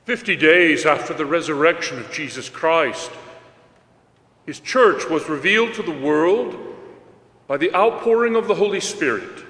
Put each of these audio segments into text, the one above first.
50 days after the resurrection of Jesus Christ, his church was revealed to the world by the outpouring of the Holy Spirit.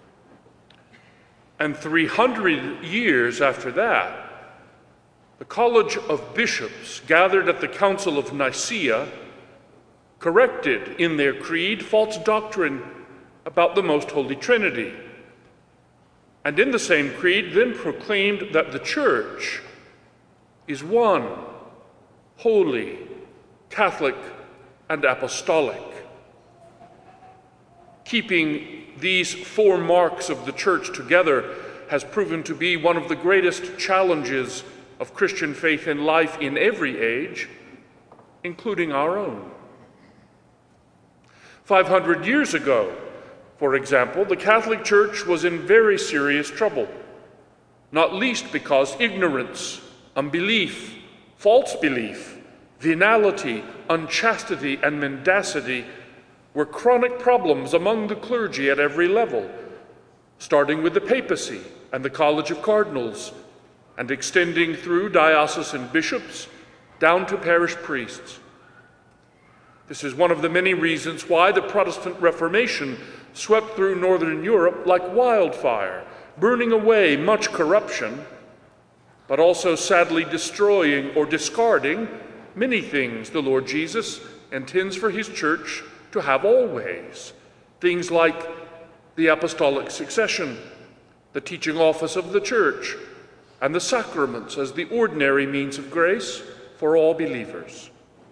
And 300 years after that, the College of Bishops gathered at the Council of Nicaea corrected in their creed false doctrine about the Most Holy Trinity, and in the same creed then proclaimed that the Church is one, holy, Catholic, and apostolic. Keeping these four marks of the Church together has proven to be one of the greatest challenges of Christian faith in life in every age, including our own. 500 years ago, for example, the Catholic Church was in very serious trouble, not least because ignorance, unbelief, false belief, venality, unchastity, and mendacity were chronic problems among the clergy at every level, starting with the papacy and the College of Cardinals, and extending through diocesan bishops down to parish priests. This is one of the many reasons why the Protestant Reformation swept through Northern Europe like wildfire, burning away much corruption, but also sadly destroying or discarding many things the Lord Jesus intends for his church to have always. Things like the apostolic succession, the teaching office of the church, and the sacraments as the ordinary means of grace for all believers.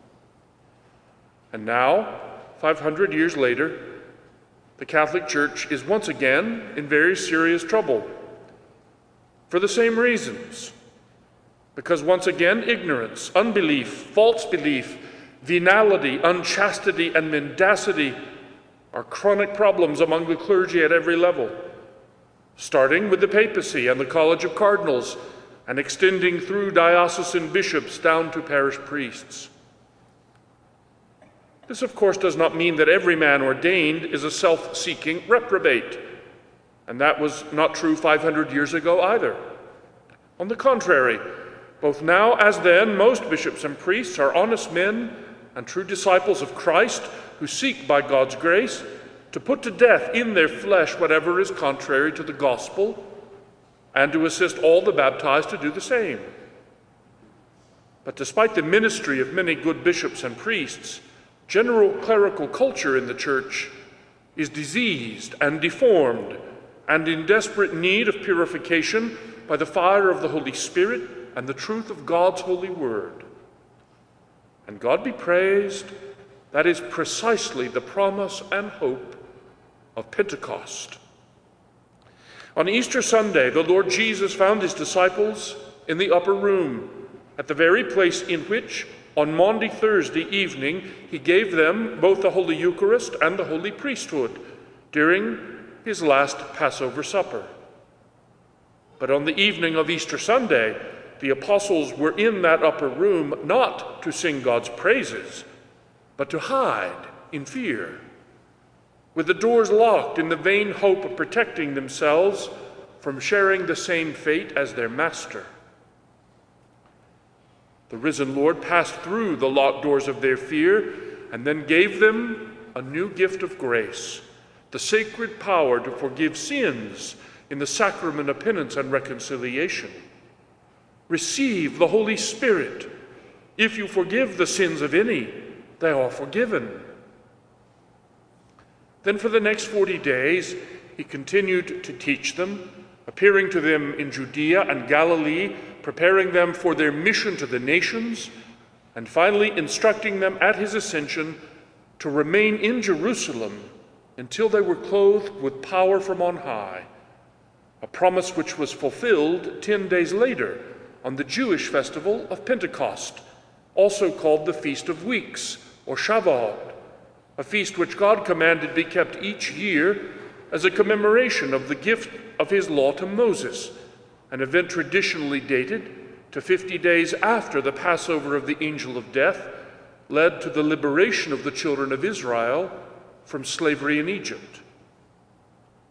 And now, 500 years later, the Catholic Church is once again in very serious trouble for the same reasons. Because once again, ignorance, unbelief, false belief, venality, unchastity, and mendacity are chronic problems among the clergy at every level, starting with the papacy and the College of Cardinals and extending through diocesan bishops down to parish priests. This, of course, does not mean that every man ordained is a self-seeking reprobate, and that was not true 500 years ago either. On the contrary, both now as then, most bishops and priests are honest men and true disciples of Christ who seek by God's grace to put to death in their flesh whatever is contrary to the gospel and to assist all the baptized to do the same. But despite the ministry of many good bishops and priests, general clerical culture in the Church is diseased and deformed and in desperate need of purification by the fire of the Holy Spirit and the truth of God's holy word. And God be praised, that is precisely the promise and hope of Pentecost. On Easter Sunday, the Lord Jesus found his disciples in the upper room, at the very place in which, on Maundy Thursday evening, he gave them both the Holy Eucharist and the Holy Priesthood during his last Passover supper. But on the evening of Easter Sunday, the apostles were in that upper room not to sing God's praises, but to hide in fear, with the doors locked in the vain hope of protecting themselves from sharing the same fate as their master. The risen Lord passed through the locked doors of their fear and then gave them a new gift of grace, the sacred power to forgive sins in the sacrament of penance and reconciliation. Receive the Holy Spirit. If you forgive the sins of any, they are forgiven. Then for the next 40 days, he continued to teach them, appearing to them in Judea and Galilee, preparing them for their mission to the nations, and finally instructing them at his ascension to remain in Jerusalem until they were clothed with power from on high, a promise which was fulfilled 10 days later on the Jewish festival of Pentecost, also called the Feast of Weeks, or Shavuot, a feast which God commanded be kept each year as a commemoration of the gift of his law to Moses, an event traditionally dated to 50 days after the Passover of the angel of death led to the liberation of the children of Israel from slavery in Egypt.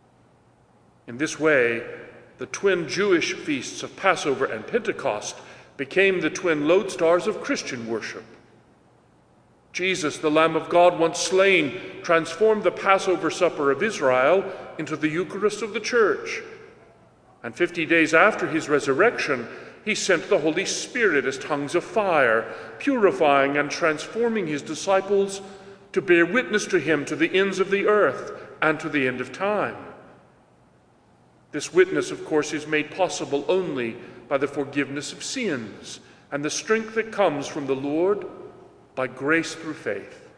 In this way, the twin Jewish feasts of Passover and Pentecost became the twin lodestars of Christian worship. Jesus, the Lamb of God, once slain, transformed the Passover supper of Israel into the Eucharist of the Church. And 50 days after his resurrection, he sent the Holy Spirit as tongues of fire, purifying and transforming his disciples to bear witness to him to the ends of the earth and to the end of time. This witness, of course, is made possible only by the forgiveness of sins and the strength that comes from the Lord by grace through faith.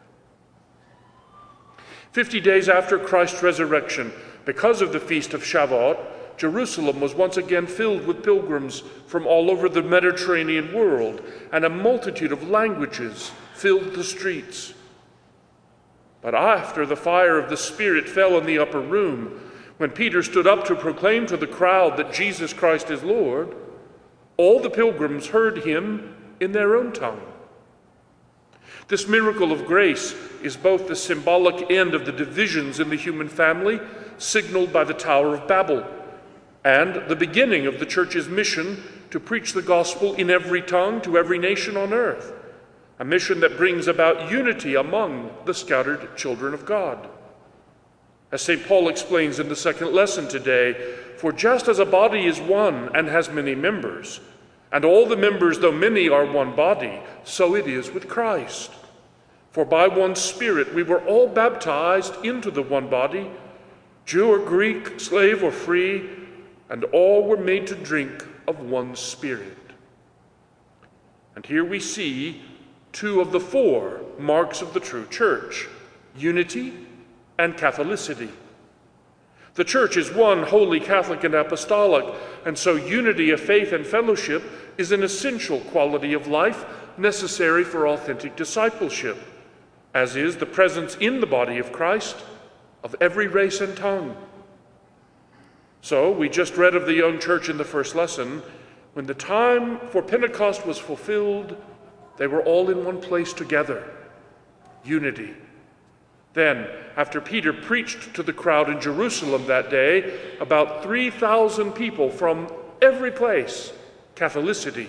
50 days after Christ's resurrection, because of the Feast of Shavuot, Jerusalem was once again filled with pilgrims from all over the Mediterranean world, and a multitude of languages filled the streets. But after the fire of the Spirit fell in the upper room, when Peter stood up to proclaim to the crowd that Jesus Christ is Lord, all the pilgrims heard him in their own tongue. This miracle of grace is both the symbolic end of the divisions in the human family, signaled by the Tower of Babel, and the beginning of the Church's mission to preach the gospel in every tongue to every nation on earth, a mission that brings about unity among the scattered children of God. As St. Paul explains in the second lesson today, for just as a body is one and has many members, and all the members, though many, are one body, so it is with Christ. For by one Spirit we were all baptized into the one body, Jew or Greek, slave or free, and all were made to drink of one Spirit. And here we see two of the four marks of the true church: unity and Catholicity. The church is one, holy, Catholic, and apostolic, and so unity of faith and fellowship is an essential quality of life necessary for authentic discipleship, as is the presence in the body of Christ of every race and tongue. So, we just read of the young church in the first lesson. When the time for Pentecost was fulfilled, they were all in one place together. Unity. Then, after Peter preached to the crowd in Jerusalem that day, about 3,000 people from every place, Catholicity,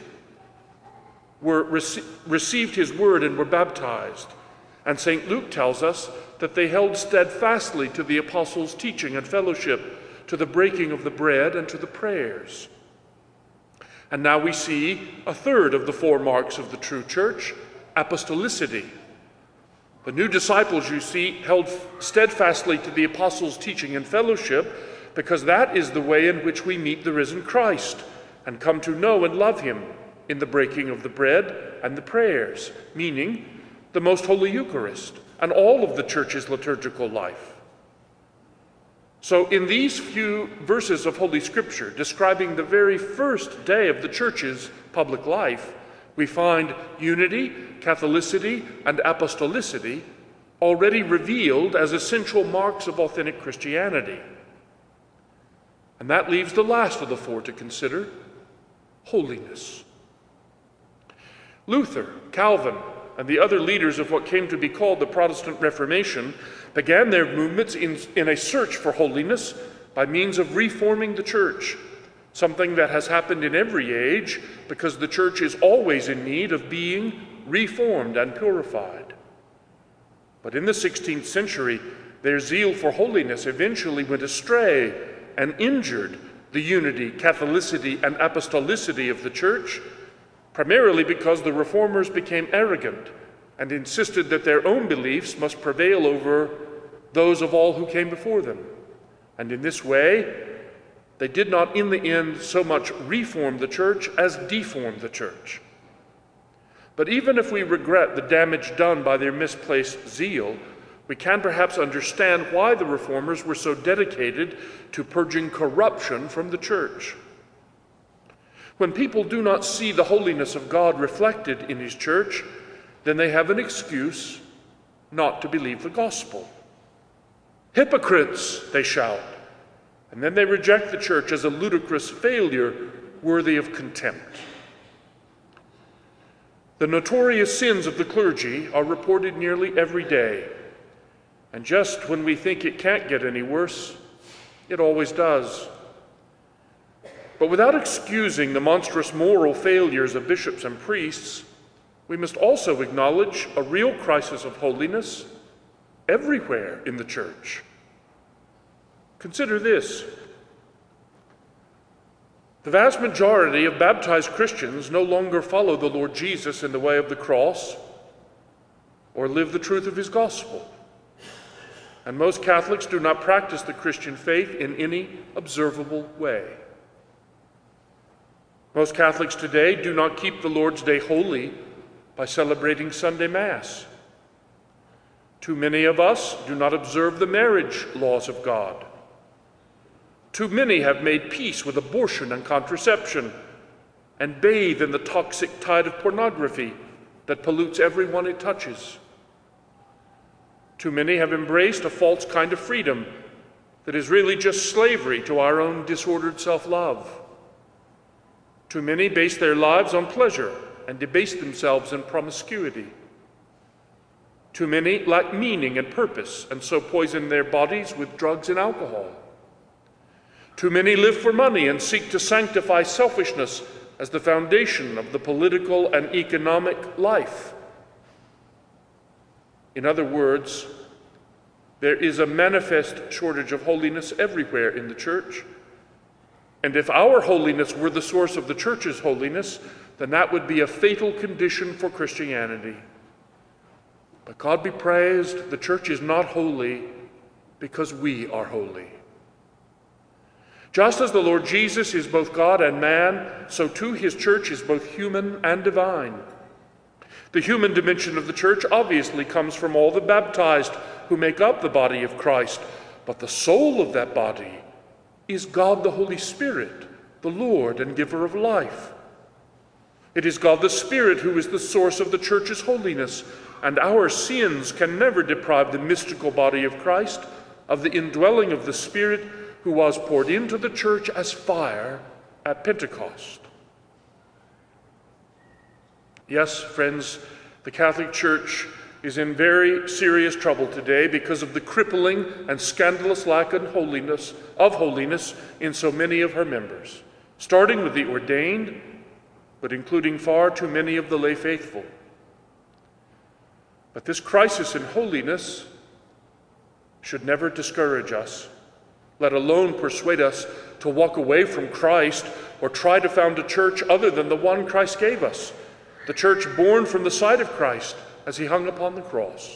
received his word and were baptized. And St. Luke tells us that they held steadfastly to the apostles' teaching and fellowship, to the breaking of the bread and to the prayers. And now we see a third of the four marks of the true church: apostolicity. The new disciples, you see, held steadfastly to the apostles' teaching and fellowship, because that is the way in which we meet the risen Christ and come to know and love him in the breaking of the bread and the prayers, meaning the most holy Eucharist and all of the church's liturgical life. So in these few verses of Holy Scripture describing the very first day of the church's public life, we find unity, Catholicity, and apostolicity already revealed as essential marks of authentic Christianity. And that leaves the last of the four to consider: holiness. Luther, Calvin, and the other leaders of what came to be called the Protestant Reformation began their movements in a search for holiness by means of reforming the church, something that has happened in every age because the church is always in need of being reformed and purified. But in the 16th century, their zeal for holiness eventually went astray and injured the unity, Catholicity, and apostolicity of the church, primarily because the reformers became arrogant and insisted that their own beliefs must prevail over those of all who came before them. And in this way, they did not in the end so much reform the church as deform the church. But even if we regret the damage done by their misplaced zeal, we can perhaps understand why the reformers were so dedicated to purging corruption from the church. When people do not see the holiness of God reflected in his church, then they have an excuse not to believe the gospel. Hypocrites, they shout, and then they reject the church as a ludicrous failure worthy of contempt. The notorious sins of the clergy are reported nearly every day, and just when we think it can't get any worse, it always does. But without excusing the monstrous moral failures of bishops and priests, we must also acknowledge a real crisis of holiness everywhere in the Church. Consider this. The vast majority of baptized Christians no longer follow the Lord Jesus in the way of the cross or live the truth of his gospel. And most Catholics do not practice the Christian faith in any observable way. Most Catholics today do not keep the Lord's Day holy by celebrating Sunday Mass. Too many of us do not observe the marriage laws of God. Too many have made peace with abortion and contraception and bathe in the toxic tide of pornography that pollutes everyone it touches. Too many have embraced a false kind of freedom that is really just slavery to our own disordered self-love. Too many base their lives on pleasure and debase themselves in promiscuity. Too many lack meaning and purpose and so poison their bodies with drugs and alcohol. Too many live for money and seek to sanctify selfishness as the foundation of the political and economic life. In other words, there is a manifest shortage of holiness everywhere in the Church. And if our holiness were the source of the Church's holiness, then that would be a fatal condition for Christianity. But God be praised, the Church is not holy because we are holy. Just as the Lord Jesus is both God and man, so too his Church is both human and divine. The human dimension of the Church obviously comes from all the baptized who make up the body of Christ, but the soul of that body is God the Holy Spirit, the Lord and giver of life. It is God the Spirit who is the source of the Church's holiness, and our sins can never deprive the mystical body of Christ of the indwelling of the Spirit who was poured into the Church as fire at Pentecost. Yes, friends, the Catholic Church is in very serious trouble today because of the crippling and scandalous lack of holiness in so many of her members, starting with the ordained, but including far too many of the lay faithful. But this crisis in holiness should never discourage us, let alone persuade us to walk away from Christ or try to found a church other than the one Christ gave us, the church born from the side of Christ as he hung upon the cross.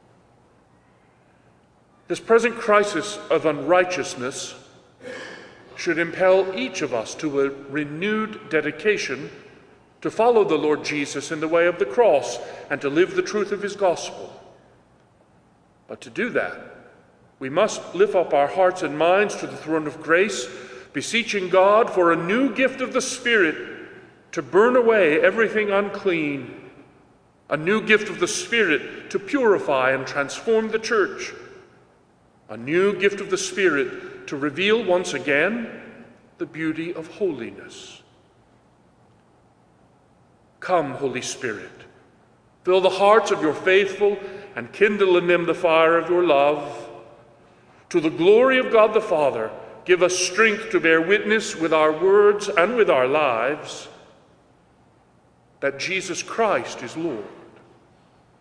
This present crisis of unrighteousness should impel each of us to a renewed dedication to follow the Lord Jesus in the way of the cross and to live the truth of his gospel. But to do that, we must lift up our hearts and minds to the throne of grace, beseeching God for a new gift of the Spirit to burn away everything unclean, a new gift of the Spirit to purify and transform the church, a new gift of the Spirit to reveal once again the beauty of holiness. Come, Holy Spirit, fill the hearts of your faithful and kindle in them the fire of your love. To the glory of God the Father, give us strength to bear witness with our words and with our lives that Jesus Christ is Lord.